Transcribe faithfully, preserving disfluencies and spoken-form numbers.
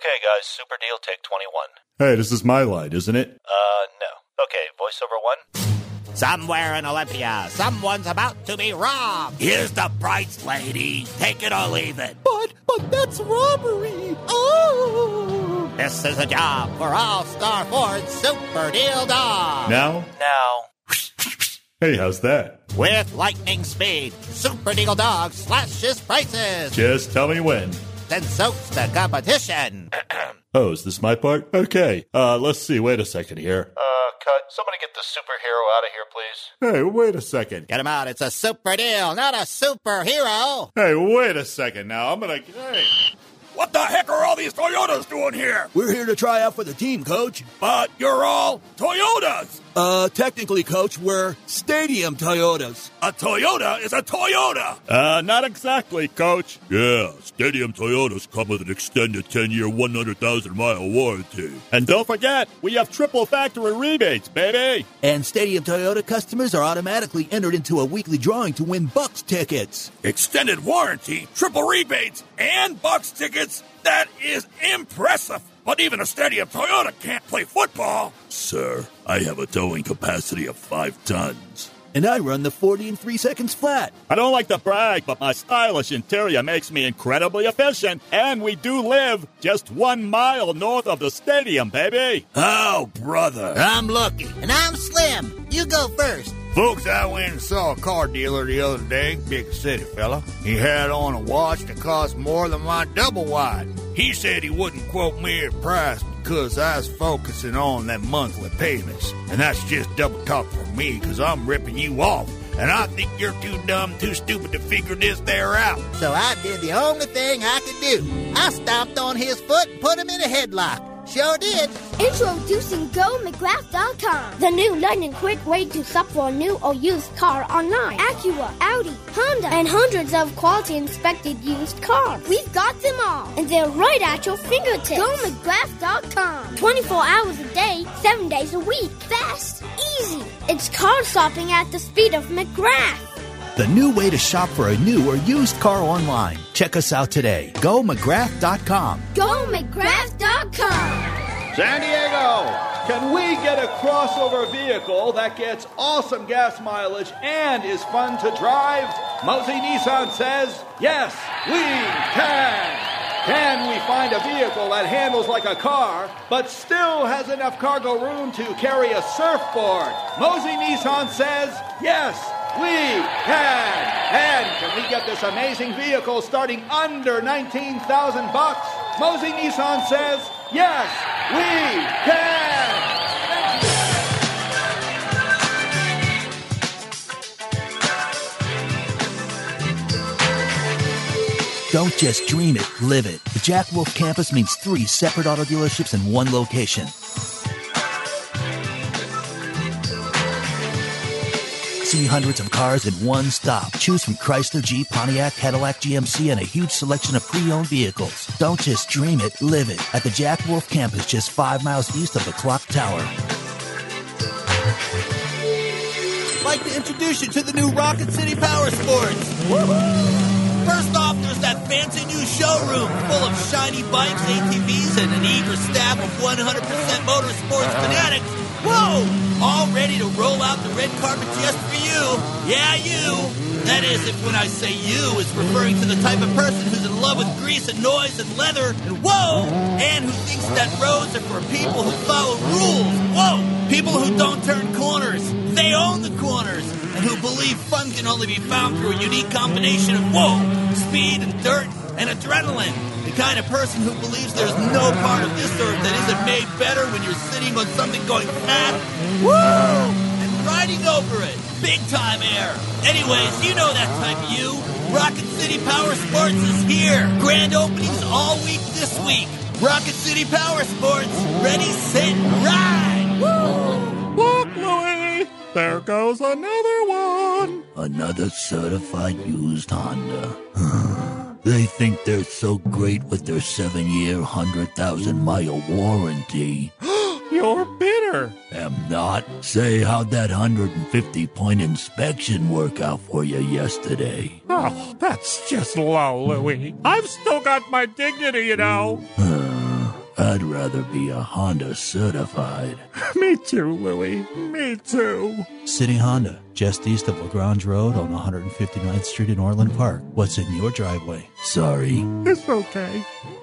Okay, guys, super deal, take twenty-one. Hey, this is my line, isn't it? Uh, no. Okay, voiceover one. Somewhere in Olympia, someone's about to be robbed. Here's the price, lady. Take it or leave it. But, but that's robbery. Oh! This is a job for All-Star Ford Super Deal Dog. Now? Now. Hey, how's that? With lightning speed, Super Deal Dog slashes prices. Just tell me when. Then soaks the competition. Oh, is this my part? Okay, uh, let's see, wait a second here. Uh, cut. Somebody get the superhero out of here, please. Hey, wait a second. Get him out. It's a super deal, not a superhero. Hey, wait a second now, I'm gonna... Hey. What the heck are all these Toyotas doing here? We're here to try out for the team, Coach. But you're all Toyotas. Uh, technically, Coach, we're Stadium Toyotas. A Toyota is a Toyota. Uh, not exactly, Coach. Yeah, Stadium Toyotas come with an extended ten-year, one hundred thousand mile warranty. And don't forget, we have triple factory rebates, baby. And Stadium Toyota customers are automatically entered into a weekly drawing to win Bucks tickets. Extended warranty, triple rebates, and Bucks tickets. That is impressive. But even a Stadium Toyota can't play football. Sir, I have a towing capacity of five tons. And I run the forty in three seconds flat. I don't like to brag, but my stylish interior makes me incredibly efficient. And we do live just one mile north of the stadium, baby. Oh, brother. I'm lucky. And I'm Slim. You go first. Folks, I went and saw a car dealer the other day, big city fella. He had on a watch that cost more than my double wide. He said he wouldn't quote me a price because I was focusing on them monthly payments. And that's just double talk for me because I'm ripping you off. And I think you're too dumb, too stupid to figure this there out. So I did the only thing I could do. I stomped on his foot and put him in a headlock. Sure did. Introducing Go McGrath dot com, the new lightning quick way to shop for a new or used car online. Acura, Audi, Honda, and hundreds of quality inspected used cars. We've got them all, and they're right at your fingertips. Go McGrath dot com. twenty-four hours a day, seven days a week. Fast, easy. It's car shopping at the speed of McGrath. The new way to shop for a new or used car online. Check us out today. Go McGrath dot com. Go McGrath dot com. San Diego, can we get a crossover vehicle that gets awesome gas mileage and is fun to drive? Mosey Nissan says, yes, we can. Can we find a vehicle that handles like a car, but still has enough cargo room to carry a surfboard? Mosey Nissan says, yes, we can. And can we get this amazing vehicle starting under nineteen thousand bucks? Mosey Nissan says, yes, we can. Don't just dream it, live it. The Jack Wolf campus means three separate auto dealerships in one location. See hundreds of cars in one stop. Choose from Chrysler, Jeep, Pontiac, Cadillac, G M C, and a huge selection of pre-owned vehicles. Don't just dream it, live it. At the Jack Wolf campus, just five miles east of the Clock Tower. I'd like to introduce you to the new Rocket City Power Sports. Woo-hoo! First off, there's that fancy new showroom full of shiny bikes, A T Vs, and an eager staff of one hundred percent motorsports fanatics. Whoa! All ready to roll out the red carpet just for you. Yeah, you. That is, if when I say you, it's referring to the type of person who's in love with grease and noise and leather and whoa! And who thinks that roads are for people who follow rules. Whoa! People who don't turn corners. They own the corners. And who believe fun can only be found through a unique combination of whoa, speed and dirt and adrenaline. The kind of person who believes there's no part of this earth that isn't made better when you're sitting on something going fast, woo, and riding over it. Big time air. Anyways, you know that type of you. Rocket City Power Sports is here. Grand openings all week this week. Rocket City Power Sports. Ready, set, ride. Woo! Look, Louie! There goes another one. Another certified used Honda. They think they're so great with their seven-year, one hundred thousand mile warranty. You're bitter. Am not. Say, how'd that one hundred fifty point inspection work out for you yesterday? Oh, that's just low, Louie. I've still got my dignity, you know. I'd rather be a Honda certified. Me too, Louie. Me too. City Honda, just east of LaGrange Road on one hundred fifty-ninth Street in Orland Park. What's in your driveway? Sorry. It's okay.